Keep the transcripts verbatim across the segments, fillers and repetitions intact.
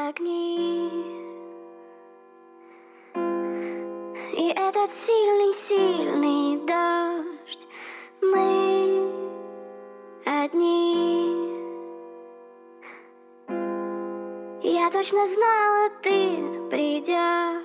огни. И этот сильный-сильный дождь, мы одни. Я точно знала, ты придешь.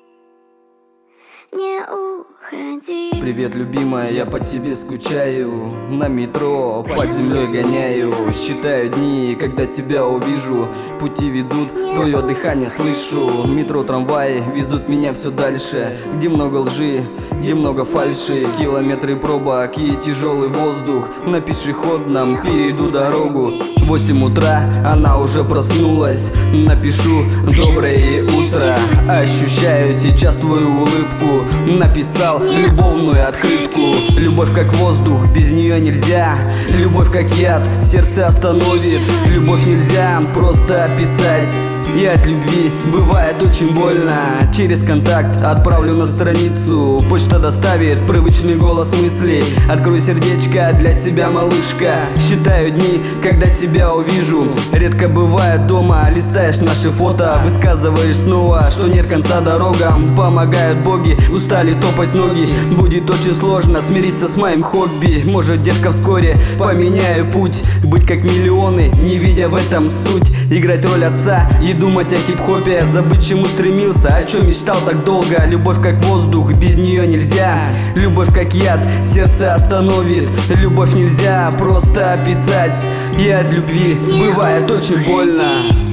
Не уходи. Привет, любимая, я по тебе скучаю. На метро под землей гоняю. Считаю дни, когда тебя увижу. Пути ведут, твое дыхание слышу. Метро, трамваи везут меня все дальше. Где много лжи, где много фальши. Километры пробок и тяжелый воздух. На пешеходном перейду дорогу. Восемь утра, она уже проснулась. Напишу доброе утро. Ощущаю сейчас твою улыбку. Написал любовную открытку. Любовь как воздух, без нее нельзя. Любовь как яд, сердце остановит. Любовь нельзя просто описать. И от любви бывает очень больно. Через контакт отправлю на страницу. Почта доставит привычный голос мыслей. Открой сердечко для тебя, малышка. Считаю дни, когда тебя увижу. Редко бывает дома, листаешь наши фото. Высказываешь снова, что нет конца дорогам. Помогают боги, устали топать ноги. Будет очень сложно смириться с моим хобби. Может, детка, вскоре поменяю путь. Быть как миллионы, не видя в этом суть. Играть роль отца и думать о хип-хопе. Забыть, чему стремился, о чем мечтал так долго. Любовь как воздух, без нее нельзя. Любовь как яд, сердце остановит. Любовь нельзя просто описать. И от любви бывает очень больно.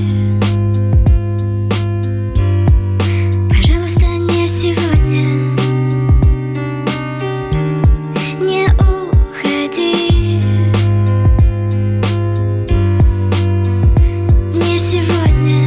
Пожалуйста, не сегодня. Не уходи. Не сегодня.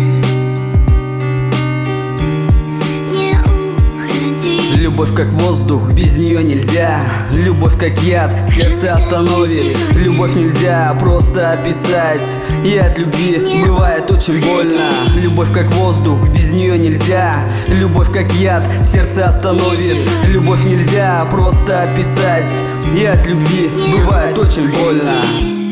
Не уходи. Любовь как воздух, без нее нельзя. Любовь как яд, сердце остановит. Любовь нельзя просто описать. И от любви бывает очень больно. Любовь как воздух, без нее нельзя. Любовь как яд, сердце остановит. Любовь нельзя просто описать. И от любви бывает очень больно.